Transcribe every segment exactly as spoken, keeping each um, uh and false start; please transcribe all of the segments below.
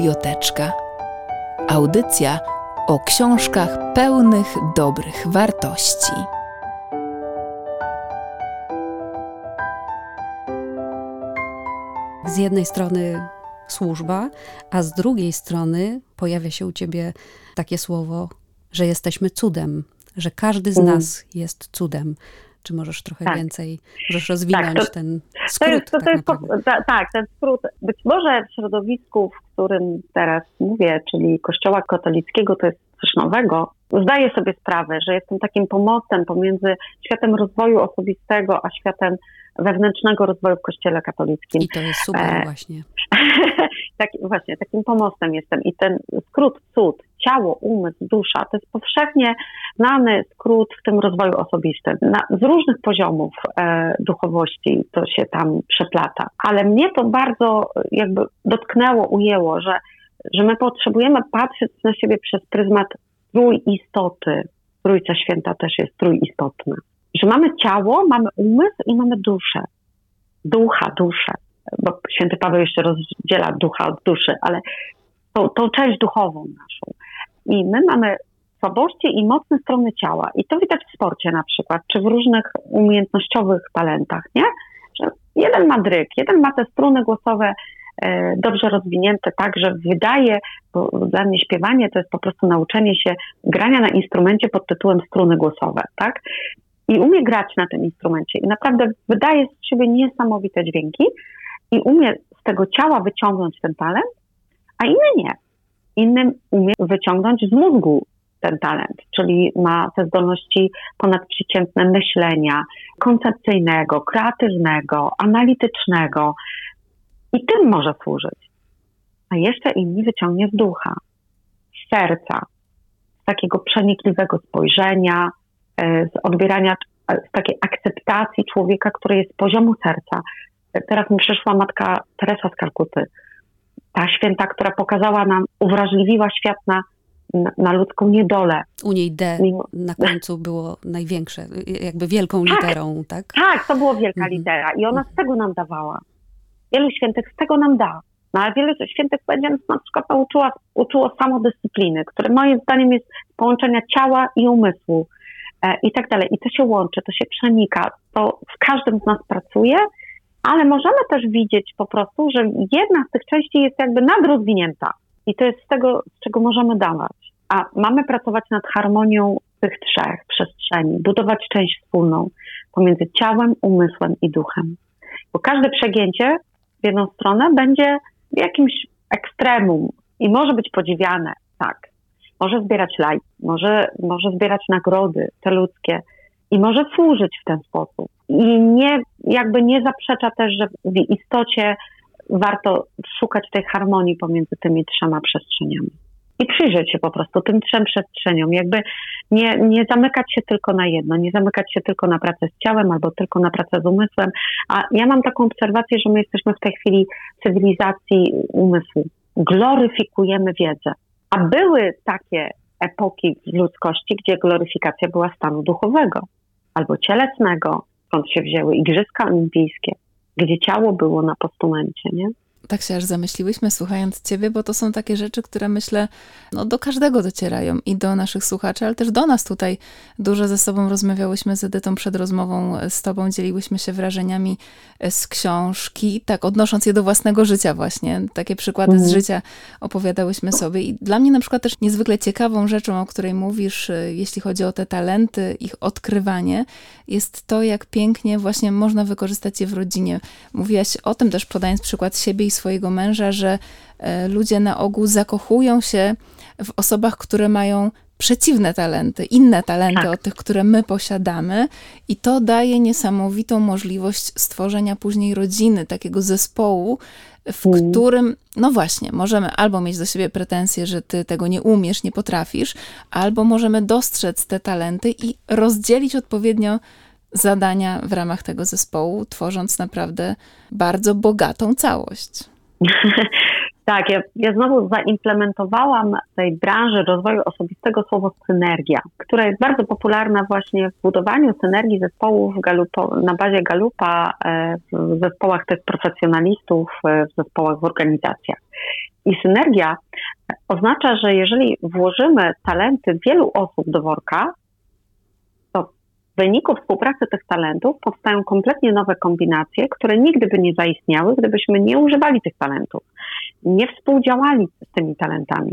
Biblioteczka. Audycja o książkach pełnych dobrych wartości. Z jednej strony służba, a z drugiej strony pojawia się u ciebie takie słowo, że jesteśmy cudem, że każdy z Mm. nas jest cudem. Czy możesz trochę Tak. więcej, możesz rozwinąć Tak, to- ten To skrót jest, to, tak to jest, naprawdę? po- ta, tak, ten skrót. Być może w środowisku, w którym teraz mówię, czyli Kościoła katolickiego, to jest coś nowego. Zdaję sobie sprawę, że jestem takim pomostem pomiędzy światem rozwoju osobistego, a światem wewnętrznego rozwoju w Kościele katolickim. I to jest super E, właśnie. tak, właśnie, takim pomostem jestem. I ten skrót cud, ciało, umysł, dusza, to jest powszechnie znany skrót w tym rozwoju osobistym. Na, z różnych poziomów e, duchowości to się tam przeplata. Ale mnie to bardzo jakby dotknęło, ujęło, że, że my potrzebujemy patrzeć na siebie przez pryzmat trójistoty. Trójca Święta też jest trójistotna. Że mamy ciało, mamy umysł i mamy duszę. Ducha, duszę. Bo święty Paweł jeszcze rozdziela ducha od duszy, ale tą, tą część duchową naszą. I my mamy słabości i mocne strony ciała. I to widać w sporcie na przykład, czy w różnych umiejętnościowych talentach, nie? Że jeden ma dryg, jeden ma te struny głosowe e, dobrze rozwinięte, tak, że wydaje, bo dla mnie śpiewanie to jest po prostu nauczenie się grania na instrumencie pod tytułem struny głosowe, tak? I umie grać na tym instrumencie i naprawdę wydaje z siebie niesamowite dźwięki i umie z tego ciała wyciągnąć ten talent, a inny nie. Innym umie wyciągnąć z mózgu ten talent, czyli ma te zdolności ponadprzeciętne myślenia, koncepcyjnego, kreatywnego, analitycznego i tym może służyć. A jeszcze inni wyciągnie z ducha, z serca, z takiego przenikliwego spojrzenia, z odbierania, z takiej akceptacji człowieka, który jest z poziomu serca. Teraz mi przyszła matka Teresa z Kalkuty. Ta święta, która pokazała nam, uwrażliwiła świat na, na, na ludzką niedolę. U niej D Mimo- na końcu było największe, jakby wielką Tak. literą, tak? Tak, to była wielka Mhm. litera i ona z tego nam dawała. Wielu świętych z tego nam da. No ale wielu świętych będzie nas na przykład nauczyła, uczyło samodyscypliny, które moim zdaniem jest połączenia ciała i umysłu e, i tak dalej. I to się łączy, to się przenika, to w każdym z nas pracuje, ale możemy też widzieć po prostu, że jedna z tych części jest jakby nadrozwinięta i to jest z tego, z czego możemy dawać. A mamy pracować nad harmonią tych trzech przestrzeni, budować część wspólną pomiędzy ciałem, umysłem i duchem. Bo każde przegięcie w jedną stronę będzie jakimś ekstremum i może być podziwiane, tak. Może zbierać lajki, może, może zbierać nagrody te ludzkie i może służyć w ten sposób. I nie, jakby nie zaprzecza też, że w istocie warto szukać tej harmonii pomiędzy tymi trzema przestrzeniami. I przyjrzeć się po prostu tym trzem przestrzeniom. Jakby nie, nie zamykać się tylko na jedno, nie zamykać się tylko na pracę z ciałem albo tylko na pracę z umysłem. A ja mam taką obserwację, że my jesteśmy w tej chwili w cywilizacji umysłu. Gloryfikujemy wiedzę. A były takie epoki w ludzkości, gdzie gloryfikacja była stanu duchowego albo cielesnego, skąd się wzięły Igrzyska Olimpijskie, gdzie ciało było na postumencie, nie? Tak się aż zamyśliłyśmy, słuchając ciebie, bo to są takie rzeczy, które myślę, no do każdego docierają i do naszych słuchaczy, ale też do nas tutaj. Dużo ze sobą rozmawiałyśmy z Edytą przed rozmową z tobą, dzieliłyśmy się wrażeniami z książki, tak odnosząc je do własnego życia właśnie. Takie przykłady Mhm. z życia opowiadałyśmy sobie i dla mnie na przykład też niezwykle ciekawą rzeczą, o której mówisz, jeśli chodzi o te talenty, ich odkrywanie, jest to, jak pięknie właśnie można wykorzystać je w rodzinie. Mówiłaś o tym też, podając przykład siebie i swojego męża, że e, ludzie na ogół zakochują się w osobach, które mają przeciwne talenty, inne talenty Tak. od tych, które my posiadamy i to daje niesamowitą możliwość stworzenia później rodziny, takiego zespołu, w Mm. którym, no właśnie, możemy albo mieć do siebie pretensje, że ty tego nie umiesz, nie potrafisz, albo możemy dostrzec te talenty i rozdzielić odpowiednio zadania w ramach tego zespołu, tworząc naprawdę bardzo bogatą całość. Tak, ja, ja znowu zaimplementowałam w tej branży rozwoju osobistego słowo synergia, która jest bardzo popularna właśnie w budowaniu synergii zespołów Galupo, na bazie Galupa, w zespołach tych profesjonalistów, w zespołach, w organizacjach. I synergia oznacza, że jeżeli włożymy talenty wielu osób do worka, to w wyniku współpracy tych talentów powstają kompletnie nowe kombinacje, które nigdy by nie zaistniały, gdybyśmy nie używali tych talentów, nie współdziałali z tymi talentami.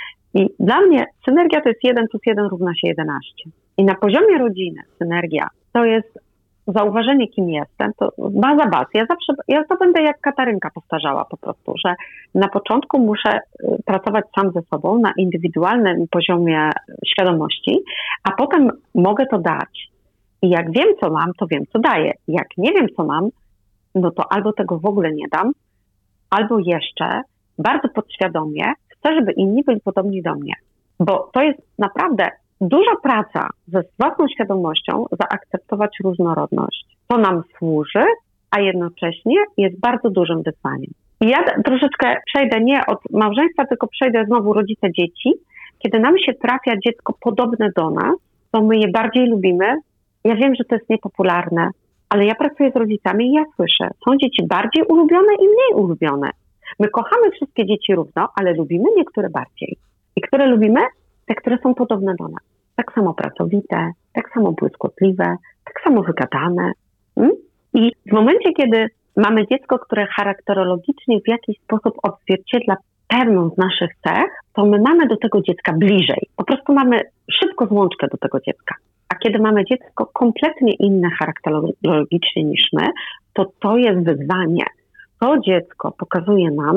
I dla mnie synergia to jest jeden plus jeden równa się jedenaście. I na poziomie rodziny synergia to jest zauważenie, kim jestem, to baza baz. Ja zawsze, ja to będę jak Katarynka powtarzała po prostu, że na początku muszę pracować sam ze sobą na indywidualnym poziomie świadomości, a potem mogę to dać. I jak wiem, co mam, to wiem, co daję. Jak nie wiem, co mam, no to albo tego w ogóle nie dam, albo jeszcze bardzo podświadomie chcę, żeby inni byli podobni do mnie. Bo to jest naprawdę duża praca ze własną świadomością zaakceptować różnorodność. To nam służy, a jednocześnie jest bardzo dużym wyzwaniem. I ja troszeczkę przejdę nie od małżeństwa, tylko przejdę znowu rodzice dzieci. Kiedy nam się trafia dziecko podobne do nas, to my je bardziej lubimy. Ja wiem, że to jest niepopularne, ale ja pracuję z rodzicami i ja słyszę, są dzieci bardziej ulubione i mniej ulubione. My kochamy wszystkie dzieci równo, ale lubimy niektóre bardziej. I które lubimy? Te, które są podobne do nas. Tak samo pracowite, tak samo błyskotliwe, tak samo wygadane. Hmm? I w momencie, kiedy mamy dziecko, które charakterologicznie w jakiś sposób odzwierciedla pewną z naszych cech, to my mamy do tego dziecka bliżej. Po prostu mamy szybko złączkę do tego dziecka. A kiedy mamy dziecko kompletnie inne charakterologicznie niż my, to to jest wyzwanie. To dziecko pokazuje nam,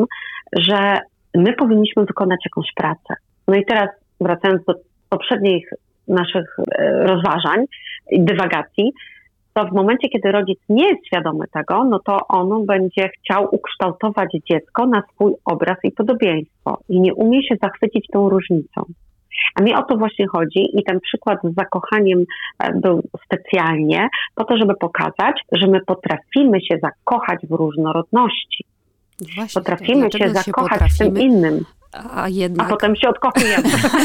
że my powinniśmy wykonać jakąś pracę. No i teraz wracając do poprzednich naszych rozważań i dywagacji, to w momencie, kiedy rodzic nie jest świadomy tego, no to on będzie chciał ukształtować dziecko na swój obraz i podobieństwo i nie umie się zachwycić tą różnicą. A mi o to właśnie chodzi i ten przykład z zakochaniem był specjalnie po to, żeby pokazać, że my potrafimy się zakochać w różnorodności. Właśnie, potrafimy się zakochać się w tym innym. A, jednak... a potem się odkochujemy.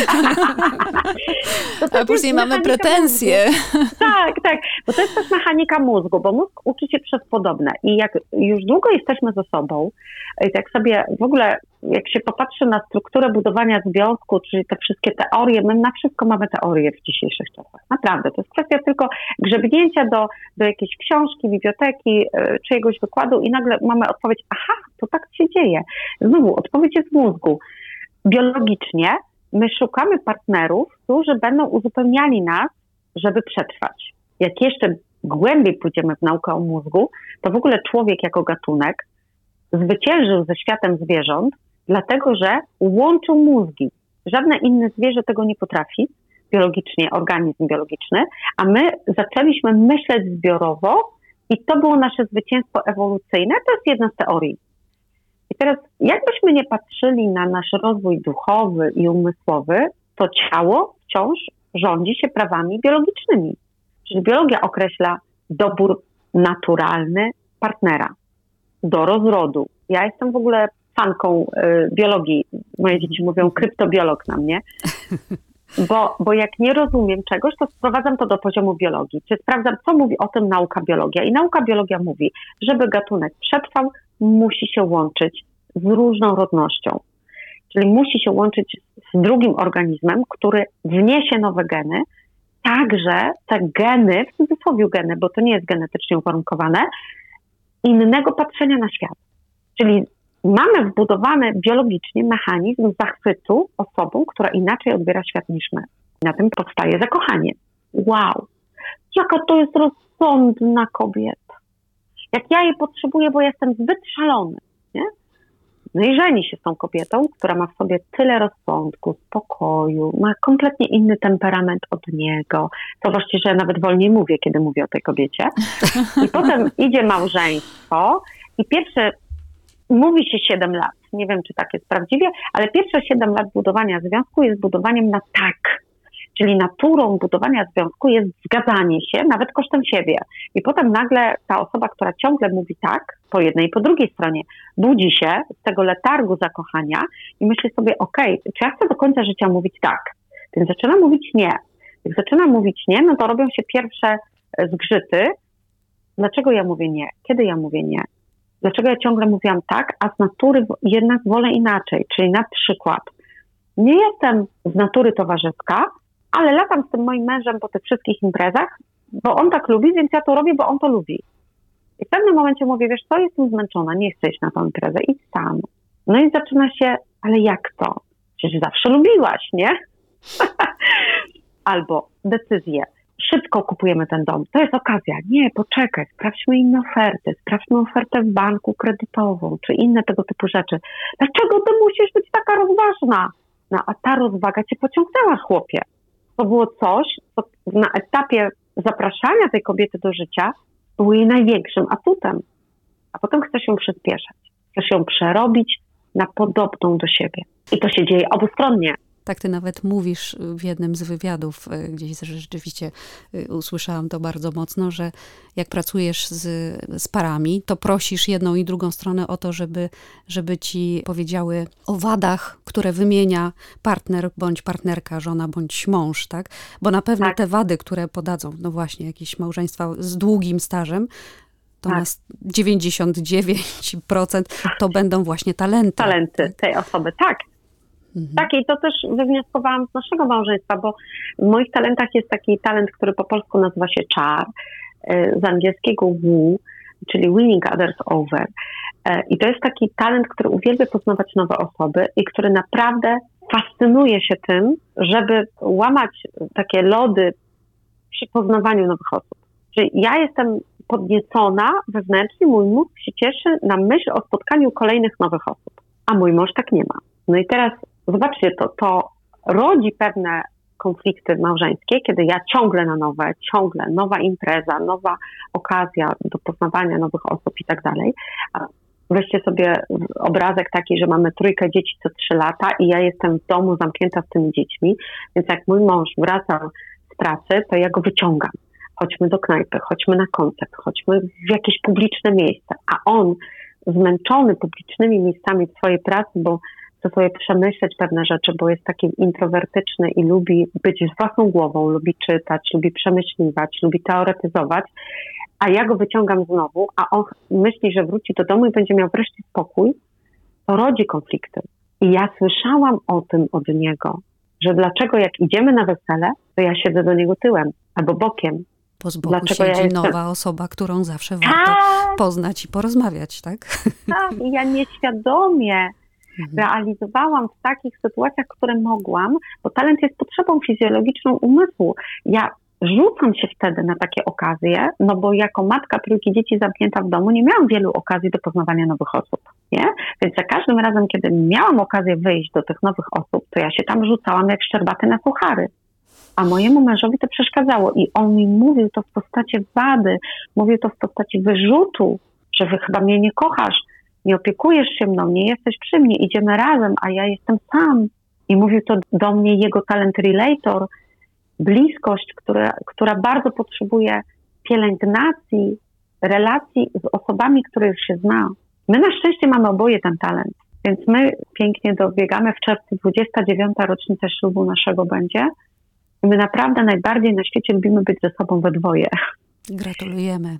A później mamy pretensje. Mózgu. Tak, tak, bo to jest też mechanika mózgu, bo mózg uczy się przez podobne i jak już długo jesteśmy ze sobą, tak sobie w ogóle, jak się popatrzy na strukturę budowania związku, czyli te wszystkie teorie, my na wszystko mamy teorie w dzisiejszych czasach. Naprawdę, to jest kwestia tylko grzebnięcia do, do jakiejś książki, biblioteki, czyjegoś wykładu i nagle mamy odpowiedź, aha, to tak się dzieje. Znowu, odpowiedź jest w mózgu. Biologicznie my szukamy partnerów, którzy będą uzupełniali nas, żeby przetrwać. Jak jeszcze głębiej pójdziemy w naukę o mózgu, to w ogóle człowiek jako gatunek zwyciężył ze światem zwierząt, dlatego że łączył mózgi. Żadne inne zwierzę tego nie potrafi, biologicznie, organizm biologiczny, a my zaczęliśmy myśleć zbiorowo i to było nasze zwycięstwo ewolucyjne. To jest jedna z teorii. I teraz, jakbyśmy nie patrzyli na nasz rozwój duchowy i umysłowy, to ciało wciąż rządzi się prawami biologicznymi. Czyli biologia określa dobór naturalny partnera do rozrodu. Ja jestem w ogóle fanką y, biologii. Moje dzieci mówią kryptobiolog na mnie. Bo, bo jak nie rozumiem czegoś, to sprowadzam to do poziomu biologii. Czy sprawdzam, co mówi o tym nauka biologia. I nauka biologia mówi, żeby gatunek przetrwał, musi się łączyć z różnorodnością. Czyli musi się łączyć z drugim organizmem, który wniesie nowe geny, tak że te geny, w cudzysłowie geny, bo to nie jest genetycznie uwarunkowane, innego patrzenia na świat. Czyli mamy wbudowany biologicznie mechanizm zachwytu osobą, która inaczej odbiera świat niż my. Na tym powstaje zakochanie. Wow! Jaka to jest rozsądna kobieta. Jak ja jej potrzebuję, bo jestem zbyt szalony, nie? No i żeni się z tą kobietą, która ma w sobie tyle rozsądku, spokoju, ma kompletnie inny temperament od niego. To właściwie, że ja nawet wolniej mówię, kiedy mówię o tej kobiecie. I potem idzie małżeństwo i pierwsze, mówi się siedem lat, nie wiem, czy tak jest prawdziwie, ale pierwsze siedem lat budowania związku jest budowaniem na tak. Czyli naturą budowania związku jest zgadzanie się, nawet kosztem siebie. I potem nagle ta osoba, która ciągle mówi tak, po jednej i po drugiej stronie, budzi się z tego letargu zakochania i myśli sobie, okej, okay, czy ja chcę do końca życia mówić tak? Więc zaczyna mówić nie. Jak zaczyna mówić nie, no to robią się pierwsze zgrzyty. Dlaczego ja mówię nie? Kiedy ja mówię nie? Dlaczego ja ciągle mówiłam tak, a z natury jednak wolę inaczej. Czyli na przykład nie jestem z natury towarzyska, ale latam z tym moim mężem po tych wszystkich imprezach, bo on tak lubi, więc ja to robię, bo on to lubi. I w pewnym momencie mówię, wiesz co, jestem zmęczona, nie chcę iść na tę imprezę, idź sam. No i zaczyna się, ale jak to? Przecież zawsze lubiłaś, nie? Albo decyzję. Szybko kupujemy ten dom. To jest okazja. Nie, poczekaj, sprawdźmy inne oferty. Sprawdźmy ofertę w banku kredytową, czy inne tego typu rzeczy. Dlaczego ty musisz być taka rozważna? No a ta rozwaga cię pociągnęła, chłopie. To było coś, co na etapie zapraszania tej kobiety do życia było jej największym atutem. A potem chcesz ją przyspieszać. Chcesz ją przerobić na podobną do siebie. I to się dzieje obustronnie. Tak ty nawet mówisz w jednym z wywiadów, gdzieś rzeczywiście usłyszałam to bardzo mocno, że jak pracujesz z, z parami, to prosisz jedną i drugą stronę o to, żeby, żeby ci powiedziały o wadach, które wymienia partner bądź partnerka, żona bądź mąż, tak? Bo na pewno tak. Te wady, które podadzą, no właśnie, jakieś małżeństwa z długim stażem, to tak. Na dziewięćdziesiąt dziewięć procent to będą właśnie talenty. Talenty tak? tej osoby, tak. Mhm. Tak, i to też wywnioskowałam z naszego małżeństwa, bo w moich talentach jest taki talent, który po polsku nazywa się czar, z angielskiego woo, czyli winning others over. I to jest taki talent, który uwielbia poznawać nowe osoby i który naprawdę fascynuje się tym, żeby łamać takie lody przy poznawaniu nowych osób. Czyli ja jestem podniecona wewnętrznie, mój mózg się cieszy na myśl o spotkaniu kolejnych nowych osób, a mój mąż tak nie ma. No i teraz zobaczcie, to, to rodzi pewne konflikty małżeńskie, kiedy ja ciągle na nowe, ciągle nowa impreza, nowa okazja do poznawania nowych osób i tak dalej. Weźcie sobie obrazek taki, że mamy trójkę dzieci co trzy lata i ja jestem w domu zamknięta z tymi dziećmi, więc jak mój mąż wraca z pracy, to ja go wyciągam. Chodźmy do knajpy, chodźmy na koncert, chodźmy w jakieś publiczne miejsce, a on zmęczony publicznymi miejscami w swojej pracy, bo chce sobie przemyśleć pewne rzeczy, bo jest taki introwertyczny i lubi być z własną głową, lubi czytać, lubi przemyśliwać, lubi teoretyzować, a ja go wyciągam znowu, a on myśli, że wróci do domu i będzie miał wreszcie spokój, to rodzi konflikty. I ja słyszałam o tym od niego, że dlaczego jak idziemy na wesele, to ja siedzę do niego tyłem albo bokiem. Bo z boku dlaczego siedzi ja jestem... nowa osoba, którą zawsze warto tak. poznać i porozmawiać, tak? Tak, i ja nieświadomie mhm. realizowałam w takich sytuacjach, które mogłam, bo talent jest potrzebą fizjologiczną umysłu. Ja rzucam się wtedy na takie okazje, no bo jako matka trójki dzieci zamknięta w domu nie miałam wielu okazji do poznawania nowych osób, nie? Więc za każdym razem, kiedy miałam okazję wyjść do tych nowych osób, to ja się tam rzucałam jak szczerbaty na suchary. A mojemu mężowi to przeszkadzało i on mi mówił to w postaci wady, mówił to w postaci wyrzutu, że wy chyba mnie nie kochasz, nie opiekujesz się mną, nie jesteś przy mnie, idziemy razem, a ja jestem sam. I mówił to do mnie jego talent relator, bliskość, która, która bardzo potrzebuje pielęgnacji, relacji z osobami, które już się zna. My na szczęście mamy oboje ten talent, więc my pięknie dobiegamy w czerwcu, dwudziesta dziewiąta rocznica ślubu naszego będzie. I my naprawdę najbardziej na świecie lubimy być ze sobą we dwoje. Gratulujemy.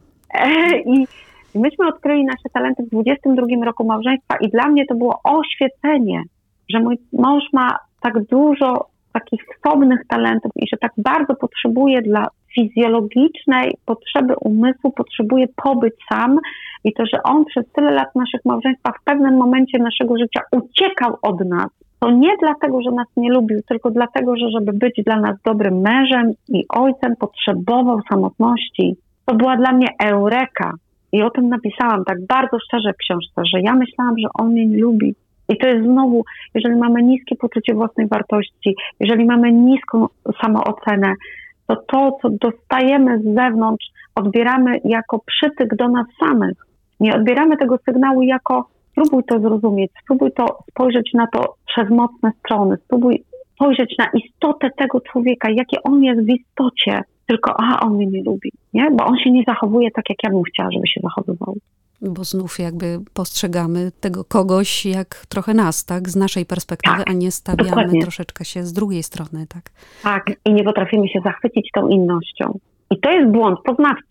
I myśmy odkryli nasze talenty w dwudziestym drugim roku małżeństwa i dla mnie to było oświecenie, że mój mąż ma tak dużo takich wsobnych talentów i że tak bardzo potrzebuje dla fizjologicznej potrzeby umysłu, potrzebuje pobyć sam i to, że on przez tyle lat naszych małżeństwa w pewnym momencie naszego życia uciekał od nas. To nie dlatego, że nas nie lubił, tylko dlatego, że żeby być dla nas dobrym mężem i ojcem potrzebował samotności. To była dla mnie eureka. I o tym napisałam tak bardzo szczerze w książce, że ja myślałam, że on mnie nie lubi. I to jest znowu, jeżeli mamy niskie poczucie własnej wartości, jeżeli mamy niską samoocenę, to to, co dostajemy z zewnątrz, odbieramy jako przytyk do nas samych. Nie odbieramy tego sygnału jako spróbuj to zrozumieć, spróbuj to spojrzeć na to przez mocne strony, spróbuj spojrzeć na istotę tego człowieka, jakie on jest w istocie, tylko a on mnie nie lubi, nie? Bo on się nie zachowuje tak, jak ja bym chciała, żeby się zachowywał. Bo znów jakby postrzegamy tego kogoś jak trochę nas, tak? Z naszej perspektywy, tak, a nie stawiamy dokładnie. Troszeczkę się z drugiej strony, tak? Tak, i nie potrafimy się zachwycić tą innością. I to jest błąd poznawczy.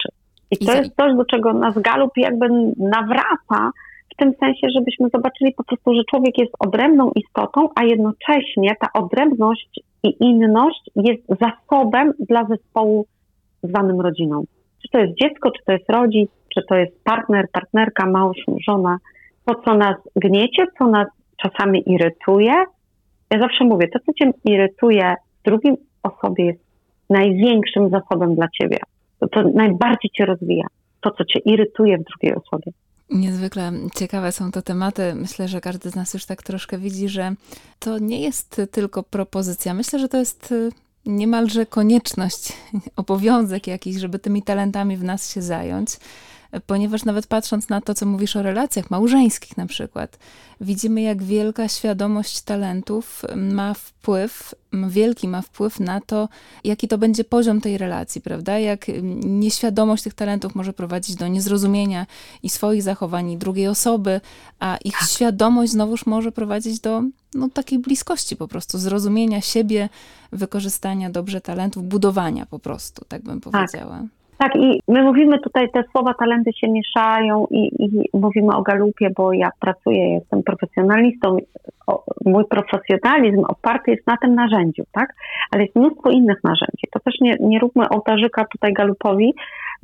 I to I jest coś, do czego nas Galup jakby nawraca, w tym sensie, żebyśmy zobaczyli po prostu, że człowiek jest odrębną istotą, a jednocześnie ta odrębność i inność jest zasobem dla zespołu zwanym rodziną. Czy to jest dziecko, czy to jest rodzic, czy to jest partner, partnerka, mąż, żona. To, co nas gniecie, co nas czasami irytuje. Ja zawsze mówię, to, co cię irytuje w drugiej osobie, jest największym zasobem dla ciebie. To, to najbardziej cię rozwija. To, co cię irytuje w drugiej osobie. Niezwykle ciekawe są to tematy. Myślę, że każdy z nas już tak troszkę widzi, że to nie jest tylko propozycja. Myślę, że to jest niemalże konieczność, obowiązek jakiś, żeby tymi talentami w nas się zająć. Ponieważ nawet patrząc na to, co mówisz o relacjach małżeńskich na przykład, widzimy, jak wielka świadomość talentów ma wpływ, wielki ma wpływ na to, jaki to będzie poziom tej relacji, prawda? Jak nieświadomość tych talentów może prowadzić do niezrozumienia i swoich zachowań, i drugiej osoby, a ich tak. świadomość znowuż może prowadzić do no, takiej bliskości po prostu, zrozumienia siebie, wykorzystania dobrze talentów, budowania po prostu, tak bym powiedziała. Tak. Tak, i my mówimy tutaj, te słowa talenty się mieszają i, i mówimy o Galupie, bo ja pracuję, jestem profesjonalistą. O, mój profesjonalizm oparty jest na tym narzędziu, tak? Ale jest mnóstwo innych narzędzi. To też nie, nie róbmy ołtarzyka tutaj Galupowi,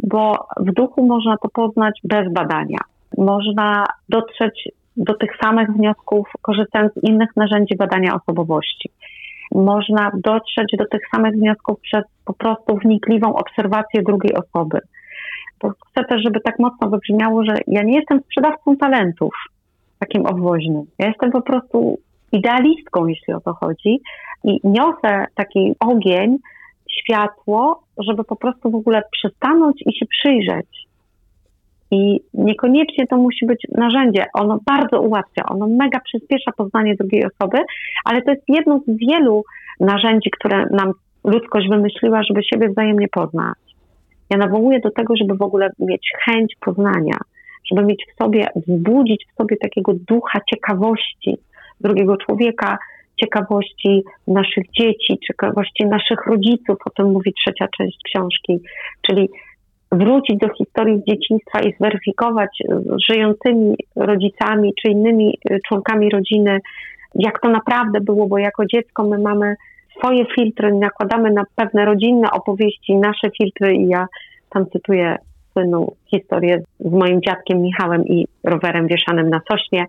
bo w duchu można to poznać bez badania. Można dotrzeć do tych samych wniosków, korzystając z innych narzędzi badania osobowości. Można dotrzeć do tych samych wniosków przez po prostu wnikliwą obserwację drugiej osoby. Bo chcę też, żeby tak mocno wybrzmiało, że ja nie jestem sprzedawcą talentów takim obwoźnym. Ja jestem po prostu idealistką, jeśli o to chodzi, i niosę taki ogień, światło, żeby po prostu w ogóle przystanąć i się przyjrzeć. I niekoniecznie to musi być narzędzie. Ono bardzo ułatwia, ono mega przyspiesza poznanie drugiej osoby, ale to jest jedno z wielu narzędzi, które nam ludzkość wymyśliła, żeby siebie wzajemnie poznać. Ja nawołuję do tego, żeby w ogóle mieć chęć poznania, żeby mieć w sobie, wzbudzić w sobie takiego ducha ciekawości drugiego człowieka, ciekawości naszych dzieci, ciekawości naszych rodziców, o tym mówi trzecia część książki, czyli wrócić do historii z dzieciństwa i zweryfikować z żyjącymi rodzicami czy innymi członkami rodziny, jak to naprawdę było, bo jako dziecko my mamy swoje filtry, nakładamy na pewne rodzinne opowieści nasze filtry i ja tam cytuję słynną historię z moim dziadkiem Michałem i rowerem wieszanym na sośnie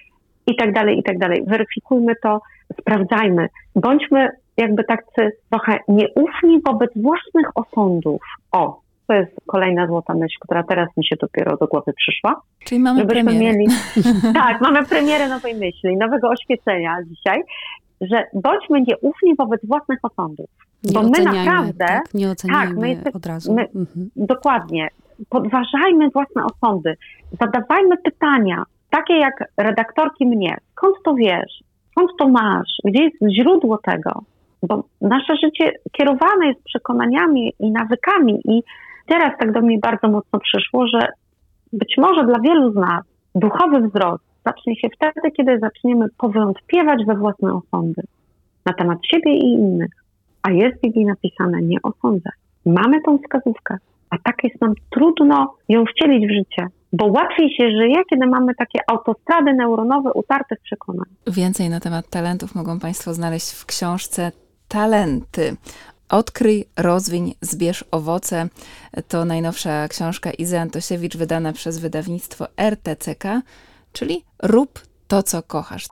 i tak dalej, i tak dalej. Weryfikujmy to, sprawdzajmy. Bądźmy jakby tacy trochę nieufni wobec własnych osądów. O, to jest kolejna złota myśl, która teraz mi się dopiero do głowy przyszła. Czyli mamy premierę. Mieli... Tak, mamy premierę nowej myśli, nowego oświecenia dzisiaj, że bądźmy nieufni wobec własnych osądów. Nie bo my naprawdę... Tak, nie oceniajmy tak, my jesteśmy, od razu. My, mhm. Dokładnie. Podważajmy własne osądy. Zadawajmy pytania, takie jak redaktorki mnie. Skąd to wiesz? Skąd to masz? Gdzie jest źródło tego? Bo nasze życie kierowane jest przekonaniami i nawykami i teraz tak do mnie bardzo mocno przyszło, że być może dla wielu z nas duchowy wzrost zacznie się wtedy, kiedy zaczniemy powątpiewać we własne osądy na temat siebie i innych. A jest w Biblii napisane, nie osądzaj. Mamy tą wskazówkę, a tak jest nam trudno ją wcielić w życie, bo łatwiej się żyje, kiedy mamy takie autostrady neuronowe utarte w przekonań. Więcej na temat talentów mogą Państwo znaleźć w książce Talenty. Odkryj, rozwiń, zbierz owoce. To najnowsza książka Izy Antosiewicz, wydana przez wydawnictwo R T C K, czyli Rób to, co kochasz.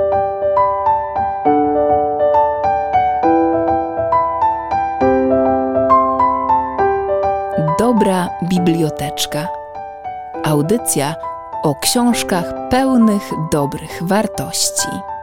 Dobra biblioteczka. Audycja o książkach pełnych dobrych wartości.